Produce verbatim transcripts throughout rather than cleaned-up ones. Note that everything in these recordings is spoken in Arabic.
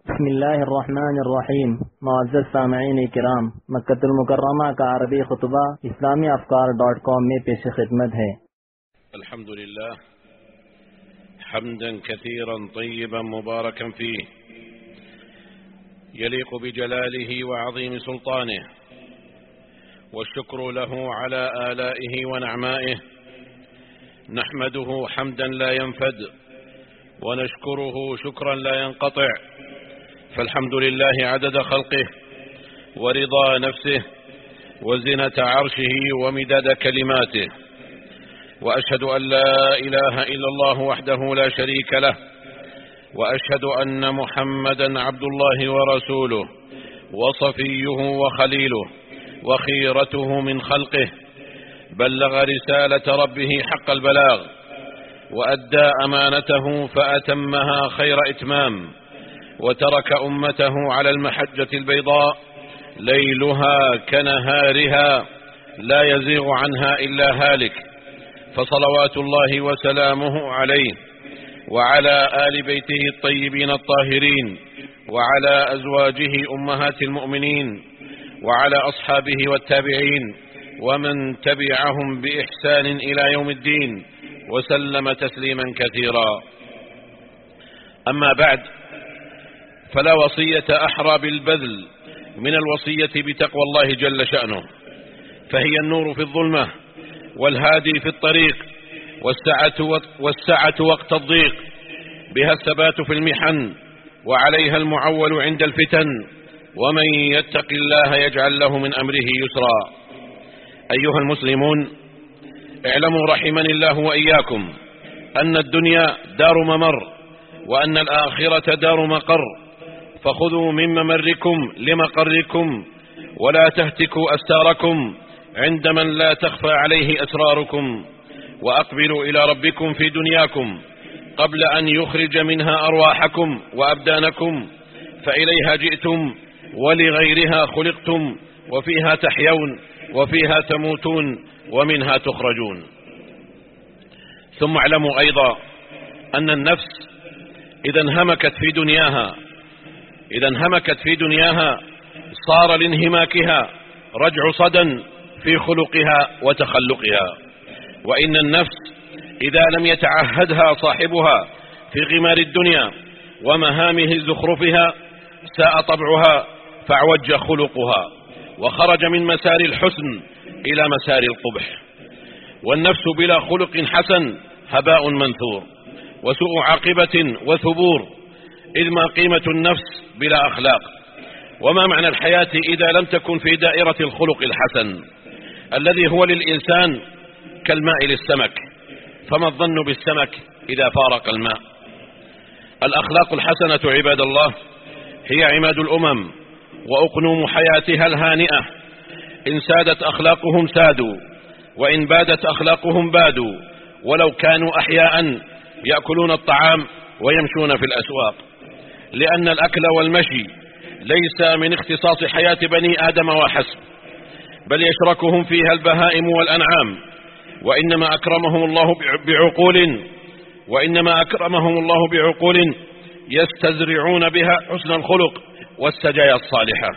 بسم الله الرحمن الرحیم. معزز سامعین کرام، مکۃ المکرمہ کا عربی خطبہ اسلامی افکار ڈاٹ کام میں پیش خدمت ہے. الحمد لله حمدا كثيرا طيبا مباركا فيه يليق بجلاله وعظيم سلطانه، والشكر له على آلائه ونعمائه. نحمده حمدا لا ينفد ونشكره شكرا لا ينقطع، فالحمد لله عدد خلقه ورضا نفسه وزنة عرشه ومداد كلماته، وأشهد أن لا إله إلا الله وحده لا شريك له، وأشهد أن محمدا عبد الله ورسوله وصفيه وخليله وخيرته من خلقه، بلغ رسالة ربه حق البلاغ وأدى أمانته فأتمها خير إتمام، وترك أمته على المحجة البيضاء ليلها كنهارها لا يزيغ عنها إلا هالك، فصلوات الله وسلامه عليه وعلى آل بيته الطيبين الطاهرين، وعلى أزواجه أمهات المؤمنين، وعلى أصحابه والتابعين ومن تبعهم بإحسان إلى يوم الدين، وسلم تسليما كثيرا. أما بعد، فلا وصية أحرى بالبذل من الوصية بتقوى الله جل شأنه، فهي النور في الظلمة والهادي في الطريق، والسعة, والسعة وقت الضيق، بها الثبات في المحن، وعليها المعول عند الفتن، ومن يتق الله يجعل له من أمره يسرا. أيها المسلمون، اعلموا رحمني الله وإياكم أن الدنيا دار ممر، وأن الآخرة دار مقر، فخذوا من ممركم لمقركم، ولا تهتكوا أستاركم عند من لا تخفى عليه أسراركم، وأقبلوا إلى ربكم في دنياكم قبل أن يخرج منها أرواحكم وأبدانكم، فإليها جئتم ولغيرها خلقتم، وفيها تحيون وفيها تموتون ومنها تخرجون. ثم اعلموا أيضا أن النفس إذا انهمكت في دنياها إذا انهمكت في دنياها صار لانهماكها رجع صدى في خلقها وتخلقها، وإن النفس إذا لم يتعهدها صاحبها في غمار الدنيا ومهامه زخرفها ساء طبعها فاعوج خلقها، وخرج من مسار الحسن إلى مسار القبح. والنفس بلا خلق حسن هباء منثور، وسوء عاقبة وثبور، إذ ما قيمة النفس بلا أخلاق؟ وما معنى الحياة إذا لم تكن في دائرة الخلق الحسن الذي هو للإنسان كالماء للسمك؟ فما الظن بالسمك إذا فارق الماء؟ الأخلاق الحسنة عباد الله هي عماد الأمم وأقنوم حياتها الهانئة. إن سادت أخلاقهم سادوا، وإن بادت أخلاقهم بادوا، ولو كانوا أحياء يأكلون الطعام ويمشون في الأسواق، لأن الأكل والمشي ليس من اختصاص حياة بني آدم وحسب، بل يشركهم فيها البهائم والأنعام، وإنما أكرمهم الله بعقول وإنما أكرمهم الله بعقول يستزرعون بها حسن الخلق والسجايا الصالحة،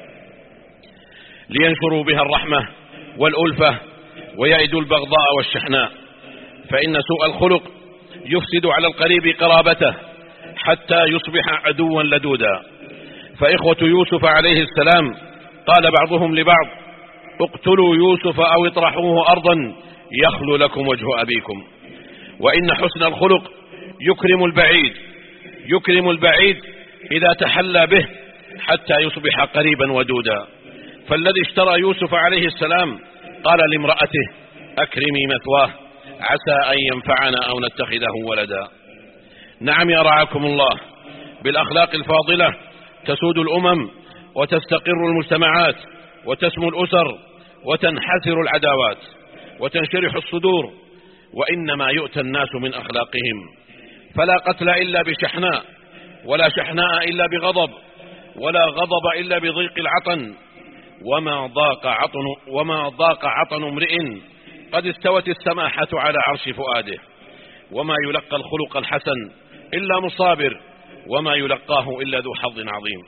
لينشروا بها الرحمة والألفة ويعدوا البغضاء والشحناء، فإن سوء الخلق يفسد على القريب قرابته حتى يصبح عدوا لدودا. فإخوة يوسف عليه السلام قال بعضهم لبعض: اقتلوا يوسف أو اطرحوه أرضا يخلو لكم وجه أبيكم. وإن حسن الخلق يكرم البعيد يكرم البعيد إذا تحلى به حتى يصبح قريبا ودودا. فالذي اشترى يوسف عليه السلام قال لامرأته: أكرمي مثواه عسى أن ينفعنا أو نتخذه ولدا. نعم يا رعاكم الله، بالأخلاق الفاضلة تسود الأمم وتستقر المجتمعات وتسمو الأسر وتنحسر العداوات وتنشرح الصدور، وإنما يؤتى الناس من أخلاقهم، فلا قتل إلا بشحناء، ولا شحناء إلا بغضب، ولا غضب إلا بضيق العطن، وما ضاق عطن وما ضاق عطن امرئ قد استوت السماحة على عرش فؤاده. وما يلقى الخلق الحسن إلا مصابر، وما يلقاه إلا ذو حظ عظيم.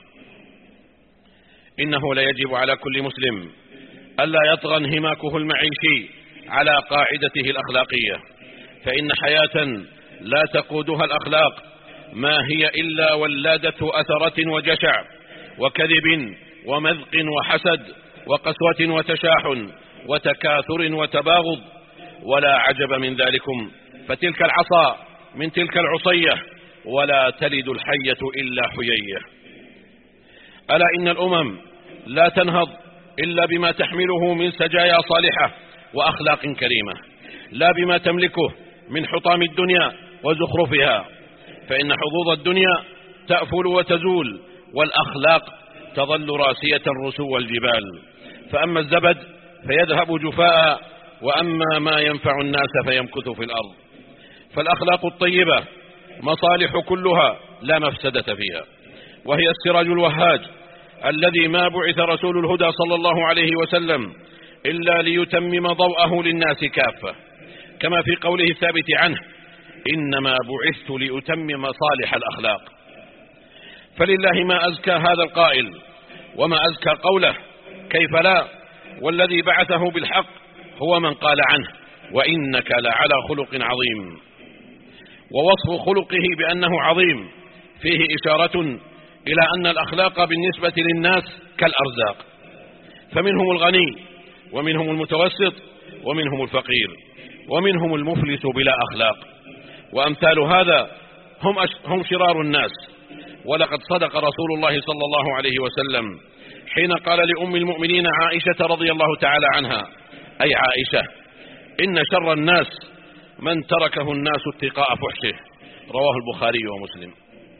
إنه ليجب على كل مسلم ألا يطغى انهماكه المعيشي على قاعدته الأخلاقية، فإن حياة لا تقودها الأخلاق ما هي إلا ولادة أثرة وجشع وكذب ومذق وحسد وقسوة وتشاحن وتكاثر وتباغض. ولا عجب من ذلكم، فتلك العصا من تلك العصية، ولا تلد الحية إلا حيية. ألا إن الأمم لا تنهض إلا بما تحمله من سجايا صالحة وأخلاق كريمة، لا بما تملكه من حطام الدنيا وزخرفها، فإن حظوظ الدنيا تأفل وتزول، والأخلاق تظل راسية رسو الجبال. فأما الزبد فيذهب جفاء، وأما ما ينفع الناس فيمكث في الأرض. فالأخلاق الطيبة مصالح كلها لا مفسدة فيها، وهي السراج الوهاج الذي ما بعث رسول الهدى صلى الله عليه وسلم إلا ليتمم ضوءه للناس كافة، كما في قوله الثابت عنه: إنما بعثت لأتمم صالح الأخلاق. فلله ما أزكى هذا القائل وما أزكى قوله، كيف لا، والذي بعثه بالحق هو من قال عنه: وإنك لعلى خلق عظيم. ووصف خلقه بأنه عظيم فيه إشارة إلى أن الأخلاق بالنسبة للناس كالأرزاق، فمنهم الغني ومنهم المتوسط ومنهم الفقير ومنهم المفلس بلا أخلاق، وأمثال هذا هم, هم شرار الناس. ولقد صدق رسول الله صلى الله عليه وسلم حين قال لأم المؤمنين عائشة رضي الله تعالى عنها: أي عائشة، إن شر الناس من تركه الناس اتقاء فحشه. رواه البخاري ومسلم.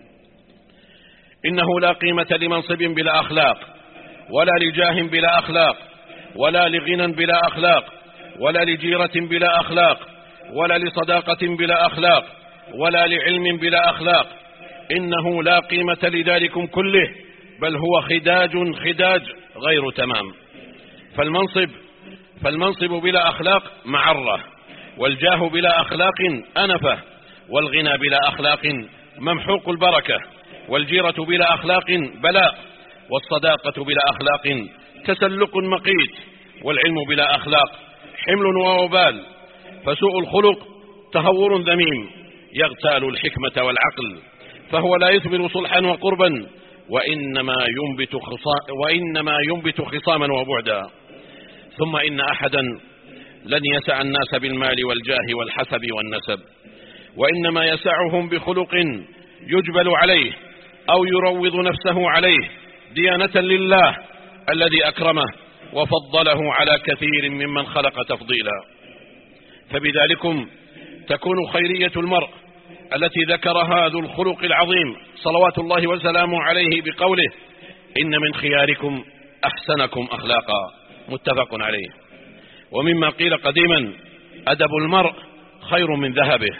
إنه لا قيمة لمنصب بلا أخلاق، ولا لجاه بلا أخلاق، ولا لغنى بلا أخلاق، ولا لجيرة بلا أخلاق، ولا لصداقة بلا أخلاق، ولا لعلم بلا أخلاق. إنه لا قيمة لذلكم كله، بل هو خداج خداج غير تمام. فالمنصب فالمنصب بلا أخلاق معرة، والجاه بلا أخلاق أنفة، والغنى بلا أخلاق ممحوق البركة، والجيرة بلا أخلاق بلاء، والصداقة بلا أخلاق تسلق مقيت، والعلم بلا أخلاق حمل ووبال. فسوء الخلق تهور ذميم يغتال الحكمة والعقل، فهو لا يثمر صلحا وقربا، وإنما ينبت, خصا وإنما ينبت خصاما وبعدا. ثم إن أحدا لن يسع الناس بالمال والجاه والحسب والنسب، وإنما يسعهم بخلق يجبل عليه أو يروض نفسه عليه ديانة لله الذي أكرمه وفضله على كثير ممن خلق تفضيلا. فبذلكم تكون خيرية المرء التي ذكرها ذو الخلق العظيم صلوات الله وسلامه عليه بقوله: إن من خياركم أحسنكم أخلاقا، متفق عليه. ومما قيل قديما: أدب المرء خير من ذهبه.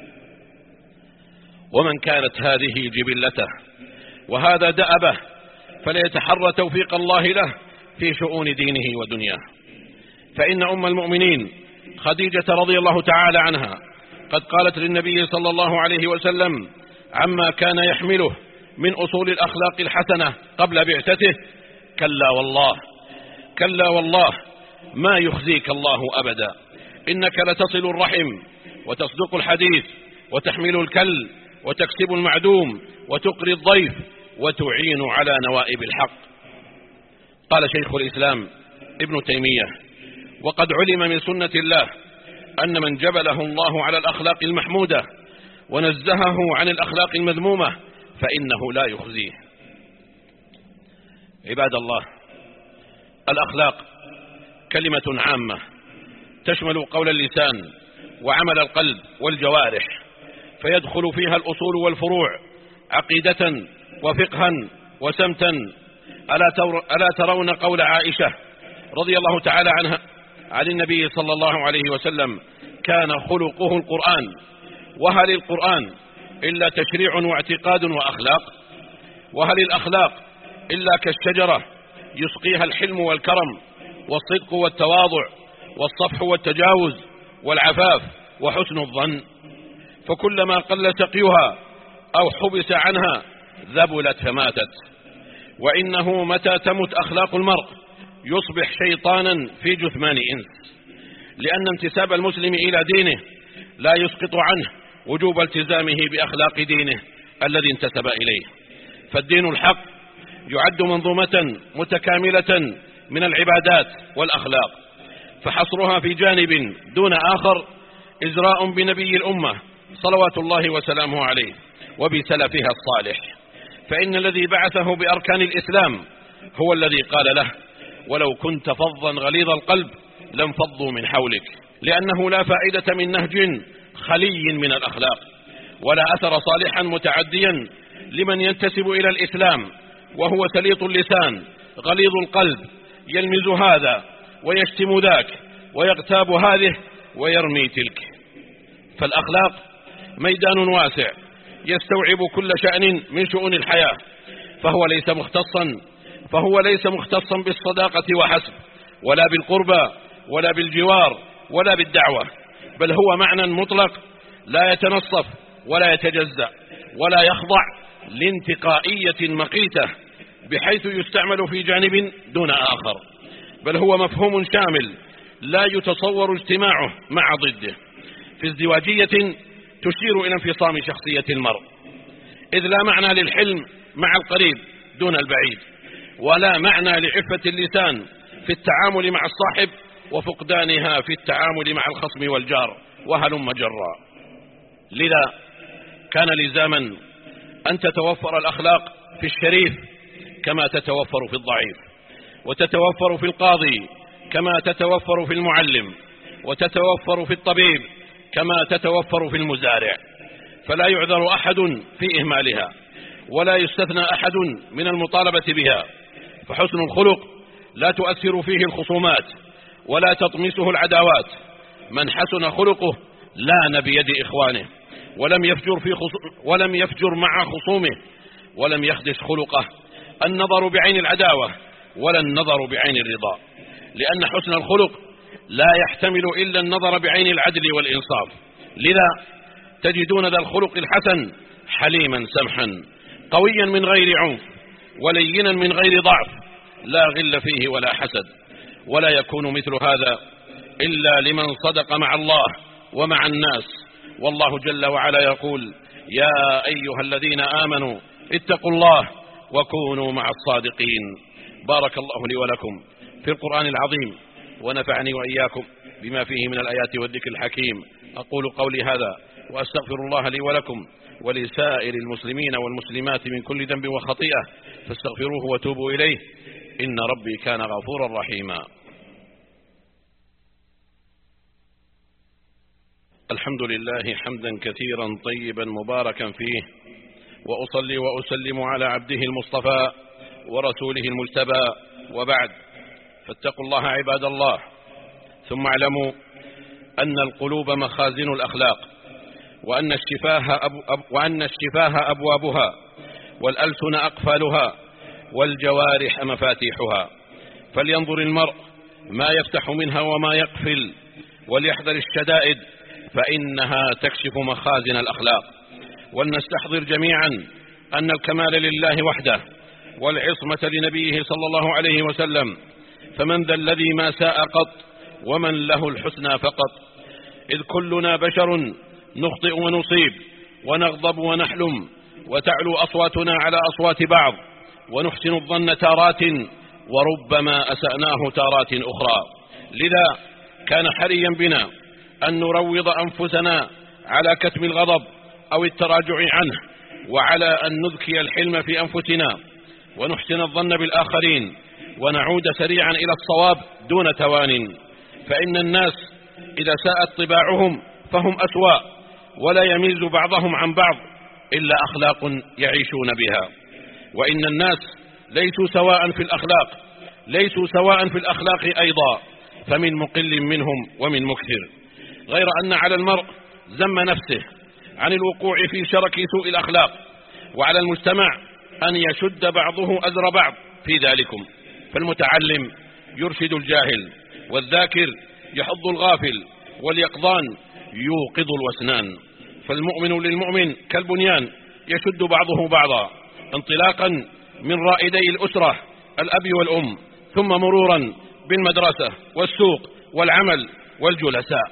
ومن كانت هذه جبلته وهذا دأبه فليتحرى توفيق الله له في شؤون دينه ودنياه. فإن أم المؤمنين خديجة رضي الله تعالى عنها قد قالت للنبي صلى الله عليه وسلم عما كان يحمله من أصول الأخلاق الحسنة قبل بعثته: كلا والله كلا والله ما يخزيك الله أبدا، إنك لتصل الرحم وتصدق الحديث وتحمل الكل وتكسب المعدوم وتقري الضيف وتعين على نوائب الحق. قال شيخ الإسلام ابن تيمية: وقد علم من سنة الله أن من جبله الله على الأخلاق المحمودة ونزهه عن الأخلاق المذمومة فإنه لا يخزيه. عباد الله، الأخلاق كلمة عامة تشمل قول اللسان وعمل القلب والجوارح، فيدخل فيها الأصول والفروع عقيدة وفقها وسمتا. ألا ترون قول عائشة رضي الله تعالى عنها عن النبي صلى الله عليه وسلم: كان خلقه القرآن. وهل القرآن إلا تشريع واعتقاد وأخلاق؟ وهل الأخلاق إلا كالشجرة يسقيها الحلم والكرم والصدق والتواضع والصفح والتجاوز والعفاف وحسن الظن؟ فكلما قل سقيها أو حبس عنها ذبلت فماتت. وإنه متى تمت أخلاق المرء يصبح شيطانا في جثمان إنس، لأن انتساب المسلم إلى دينه لا يسقط عنه وجوب التزامه بأخلاق دينه الذي انتسب إليه. فالدين الحق يعد منظومة متكاملة من العبادات والأخلاق، فحصرها في جانب دون آخر إجراء بنبي الأمة صلوات الله وسلامه عليه وبسلفها الصالح. فإن الذي بعثه بأركان الإسلام هو الذي قال له: ولو كنت فظا غليظ القلب لانفضوا من حولك. لأنه لا فائدة من نهج خلي من الأخلاق، ولا أثر صالحا متعديا لمن ينتسب إلى الإسلام وهو سليط اللسان غليظ القلب، يلمز هذا ويشتم ذاك ويغتاب هذه ويرمي تلك. فالأخلاق ميدان واسع يستوعب كل شأن من شؤون الحياة، فهو ليس مختصا فهو ليس مختصا بالصداقة وحسب، ولا بالقربى ولا بالجوار ولا بالدعوة، بل هو معنى مطلق لا يتنصف ولا يتجزأ ولا يخضع لانتقائية مقيتة بحيث يستعمل في جانب دون آخر، بل هو مفهوم شامل لا يتصور اجتماعه مع ضده. في ازدواجية تشير إلى انفصام شخصية المرء، إذ لا معنى للحلم مع القريب دون البعيد، ولا معنى لعفة اللسان في التعامل مع الصاحب وفقدانها في التعامل مع الخصم والجار وهلم جرا. لذا كان لزاما أن تتوفر الأخلاق في الشريف كما تتوفر في الضعيف، وتتوفر في القاضي كما تتوفر في المعلم، وتتوفر في الطبيب كما تتوفر في المزارع، فلا يعذر أحد في إهمالها، ولا يستثنى أحد من المطالبة بها. فحسن الخلق لا تؤثر فيه الخصومات ولا تطمسه العداوات. من حسن خلقه لان بيد إخوانه ولم يفجر, في ولم يفجر مع خصومه، ولم يخدش خلقه النظر بعين العداوة ولا النظر بعين الرضا، لأن حسن الخلق لا يحتمل إلا النظر بعين العدل والإنصاف. لذا تجدون ذا الخلق الحسن حليما سمحا قويا من غير عنف ولينا من غير ضعف، لا غل فيه ولا حسد، ولا يكون مثل هذا إلا لمن صدق مع الله ومع الناس. والله جل وعلا يقول: يا أيها الذين آمنوا اتقوا الله وكونوا مع الصادقين. بارك الله لي ولكم في القرآن العظيم، ونفعني وإياكم بما فيه من الآيات والذكر الحكيم. أقول قولي هذا وأستغفر الله لي ولكم ولسائر المسلمين والمسلمات من كل ذنب وخطيئة، فاستغفروه وتوبوا إليه، إن ربي كان غفورا رحيما. الحمد لله حمدا كثيرا طيبا مباركا فيه، وأصلي وأسلم على عبده المصطفى ورسوله المجتبى، وبعد، فاتقوا الله عباد الله، ثم اعلموا أن القلوب مخازن الأخلاق، وأن الشفاه, أبو أب وأن الشفاه أبوابها، والألسن أقفالها، والجوارح مفاتيحها. فلينظر المرء ما يفتح منها وما يقفل، وليحذر الشدائد فإنها تكشف مخازن الأخلاق. ولنستحضر جميعا أن الكمال لله وحده، والعصمة لنبيه صلى الله عليه وسلم، فمن ذا الذي ما ساء قط ومن له الحسنى فقط، إذ كلنا بشر نخطئ ونصيب ونغضب ونحلم، وتعلو أصواتنا على أصوات بعض، ونحسن الظن تارات وربما أسأناه تارات أخرى. لذا كان حريا بنا أن نروض أنفسنا على كتم الغضب أو التراجع عنه، وعلى أن نذكي الحلم في أنفسنا، ونحسن الظن بالآخرين، ونعود سريعا إلى الصواب دون توان. فإن الناس إذا ساءت طباعهم فهم أسواء، ولا يميز بعضهم عن بعض إلا أخلاق يعيشون بها. وإن الناس ليسوا سواء في الأخلاق ليسوا سواء في الأخلاق أيضا، فمن مقل منهم ومن مكثر، غير أن على المرء ذم نفسه عن الوقوع في شرك سوء الأخلاق، وعلى المجتمع أن يشد بعضه أزر بعض في ذلكم. فالمتعلم يرشد الجاهل، والذاكر يحض الغافل، واليقظان يوقظ الوسنان. فالمؤمن للمؤمن كالبنيان يشد بعضه بعضا، انطلاقا من رائدي الأسرة الأب والأم، ثم مرورا بالمدرسة والسوق والعمل والجلساء،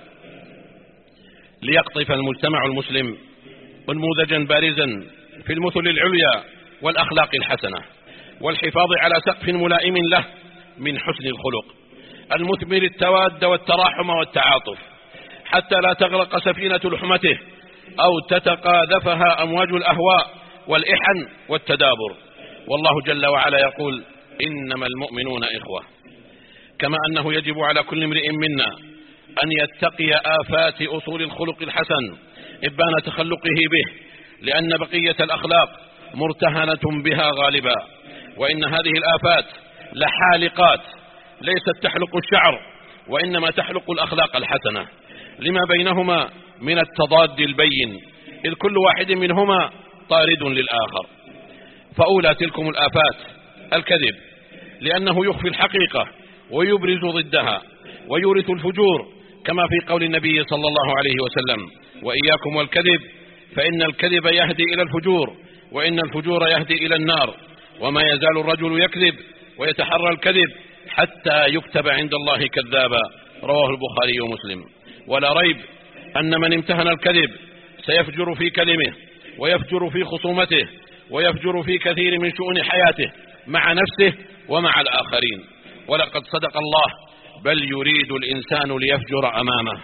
ليقطف المجتمع المسلم نموذجا بارزا في المثل العليا والأخلاق الحسنة، والحفاظ على سقف ملائم له من حسن الخلق المثمر التواد والتراحم والتعاطف، حتى لا تغرق سفينة لحمته أو تتقاذفها أمواج الأهواء والإحن والتدابر. والله جل وعلا يقول: إنما المؤمنون إخوة. كما أنه يجب على كل امرئ منا أن يتقي آفات أصول الخلق الحسن إبان تخلقه به، لأن بقية الأخلاق مرتهنة بها غالبا، وإن هذه الآفات لحالقات ليست تحلق الشعر، وإنما تحلق الأخلاق الحسنة، لما بينهما من التضاد البين، إذ كل واحد منهما طارد للآخر. فأولى تلكم الآفات الكذب، لأنه يخفي الحقيقة ويبرز ضدها ويورث الفجور، كما في قول النبي صلى الله عليه وسلم: وإياكم والكذب فإن الكذب يهدي إلى الفجور، وإن الفجور يهدي إلى النار، وما يزال الرجل يكذب ويتحرى الكذب حتى يكتب عند الله كذابا. رواه البخاري ومسلم. ولا ريب أن من امتهن الكذب سيفجر في كلمه، ويفجر في خصومته، ويفجر في كثير من شؤون حياته مع نفسه ومع الآخرين. ولقد صدق الله: بل يريد الإنسان ليفجر أمامه.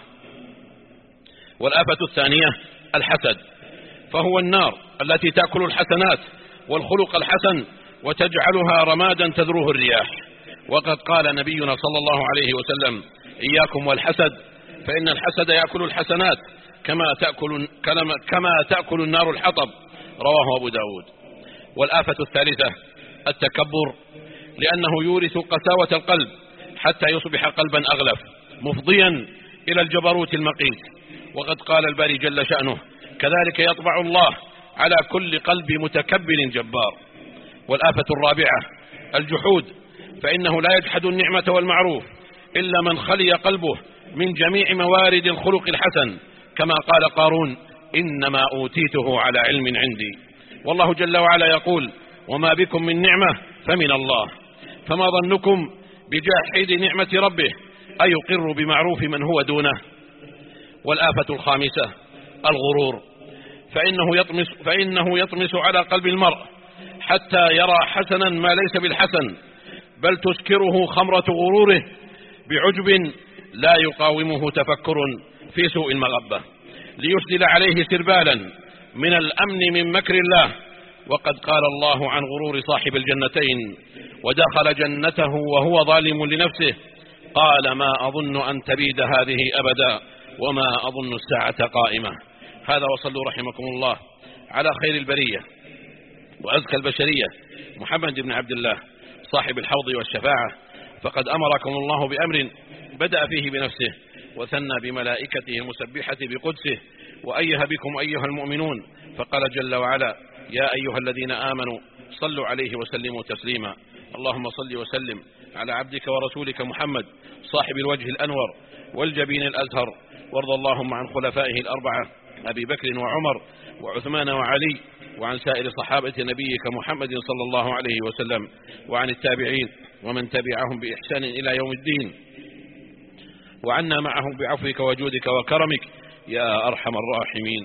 والآفة الثانية الحسد، فهو النار التي تأكل الحسنات والخلق الحسن وتجعلها رمادا تذروه الرياح. وقد قال نبينا صلى الله عليه وسلم: إياكم والحسد فإن الحسد يأكل الحسنات كما تأكل, كما تأكل النار الحطب. رواه أبو داود. والآفة الثالثة التكبر، لأنه يورث قساوة القلب حتى يصبح قلبا أغلف مفضيا إلى الجبروت المقيت. وقد قال الباري جل شأنه: كذلك يطبع الله على كل قلب متكبر جبار. والآفة الرابعة الجحود، فإنه لا يجحد النعمة والمعروف إلا من خلي قلبه من جميع موارد الخلق الحسن، كما قال قارون: إنما أوتيته على علم عندي. والله جل وعلا يقول: وما بكم من نعمة فمن الله. فما ظنكم بجاحد نعمة ربه أيقر بمعروف من هو دونه. والآفة الخامسة الغرور، فإنه يطمس, فإنه يطمس على قلب المرء حتى يرى حسنا ما ليس بالحسن، بل تسكره خمرة غروره بعجب لا يقاومه تفكر في سوء المغبة، ليسدل عليه سربالا من الأمن من مكر الله. وقد قال الله عن غرور صاحب الجنتين: ودخل جنته وهو ظالم لنفسه قال ما أظن أن تبيد هذه أبدا وما أظن الساعة قائمة. هذا وصلوا رحمكم الله على خير البرية وأزكى البشرية محمد بن عبد الله صاحب الحوض والشفاعة، فقد أمركم الله بأمر بدأ فيه بنفسه وثنى بملائكته المسبحة بقدسه، وأيه بكم أيها المؤمنون، فقال جل وعلا: يا أيها الذين آمنوا صلوا عليه وسلموا تسليما. اللهم صل وسلم على عبدك ورسولك محمد صاحب الوجه الأنور والجبين الأزهر، وارض اللهم عن خلفائه الأربعة أبي بكر وعمر وعثمان وعلي، وعن سائر صحابة نبيك محمد صلى الله عليه وسلم، وعن التابعين ومن تبعهم بإحسان إلى يوم الدين، وعنا معهم بعفوك وجودك وكرمك يا أرحم الراحمين.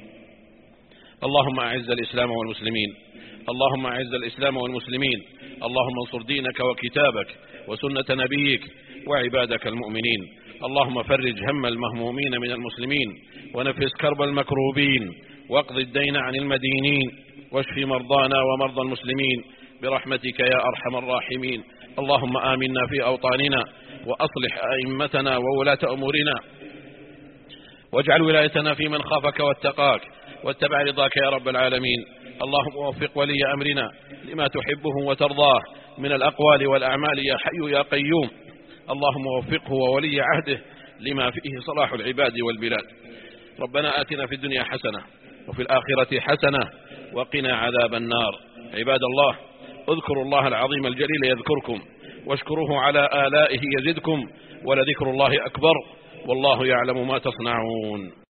اللهم أعز الإسلام والمسلمين، اللهم أعز الإسلام والمسلمين، اللهم انصر دينك وكتابك وسنة نبيك وعبادك المؤمنين. اللهم فرج هم المهمومين من المسلمين، ونفس كرب المكروبين، واقض الدين عن المدينين، واشف مرضانا ومرضى المسلمين برحمتك يا أرحم الراحمين. اللهم آمنا في أوطاننا، وأصلح أئمتنا وولاة أمورنا، واجعل ولايتنا في من خافك واتقاك واتبع رضاك يا رب العالمين. اللهم وفق ولي أمرنا لما تحبه وترضاه من الأقوال والأعمال يا حي يا قيوم. اللهم وفقه وولي عهده لما فيه صلاح العباد والبلاد. ربنا آتنا في الدنيا حسنة وفي الآخرة حسنة وقنا عذاب النار. عباد الله، اذكروا الله العظيم الجليل يذكركم، واشكروه على آلائه يزدكم، ولذكر الله أكبر، والله يعلم ما تصنعون.